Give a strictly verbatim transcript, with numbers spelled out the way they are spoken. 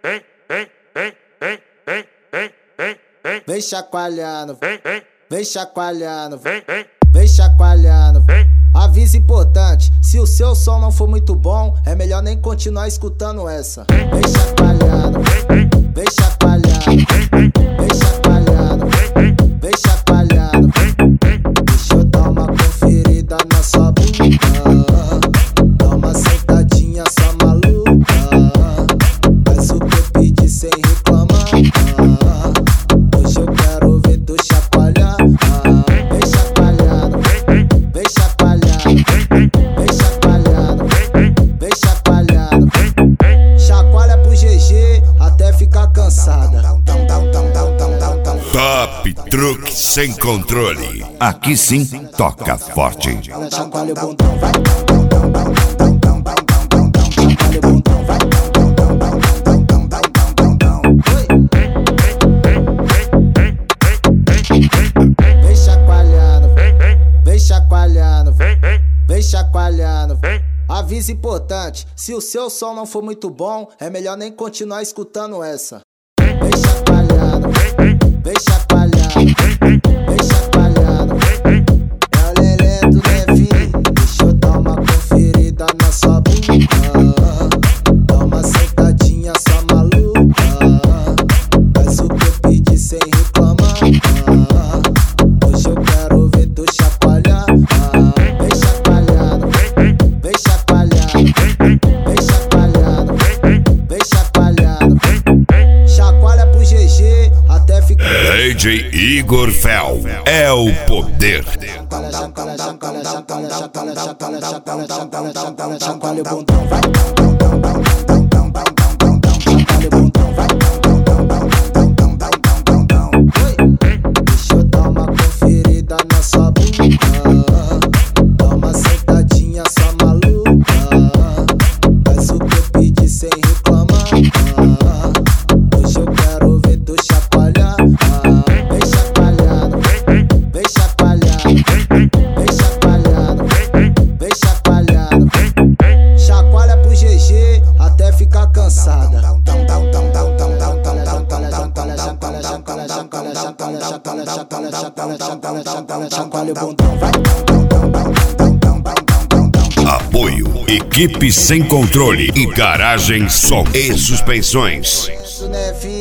Vem chacoalhando, vem chacoalhando, vem chacoalhando. Aviso importante, se o seu som não for muito bom, é melhor nem continuar escutando essa. Vem chacoalhando, vem chacoalhando, vem chacoalhando, vem chacoalhando. Deixa eu dar uma conferida na sua bunda, dá uma sentadinha só maluca, faz o que eu pedi sem reclamar. Hoje eu quero ver tu chacoalhar. Vem chacoalhando, vem chacoalhando, vem chacoalhando, vem chacoalhando. Chacoalha pro G G até ficar cansada. Top Truque Sem Controle. Aqui sim toca forte. Chacoalha o bundão, vai. Chacoalha o bundão, vai. Vem chacoalhando, vem chacoalhando, vem chacoalhando. Aviso importante, se o seu som não for muito bom, é melhor nem continuar escutando essa. Vem chacoalhando, vem chacoalhando, vem chacoalhando. É o lelé do Levi, deixa eu dar uma conferida na sua bunda, dá uma sentadinha só maluca, faz o que eu pedi sem reclamar. Hoje eu quero ver tu chacoalhar. Vem chacoalhando, vem chacoalhando, vem chacoalhando, vem chacoalhando. Chacoalha pro G G até ficar. D J Igor Fel é o poder. Chacoalha o bundão, vai. Chacoalha o bundão, vai. Deixa eu dar uma conferida na sua bunda, dá uma sentadinha só maluca, faz o que eu pedi sem reclamar. Hoje eu quero ver tu chacoalhar. Vem chacoalhando, vem chacoalhando, vem chacoalhando, vem chacoalhando. Chacoalha pro G G até ficar cansada. Chacoalha o bundão, vai. Apoio Equipe Sem Controle e Garagem Som e Suspensões. Isso, né, filho?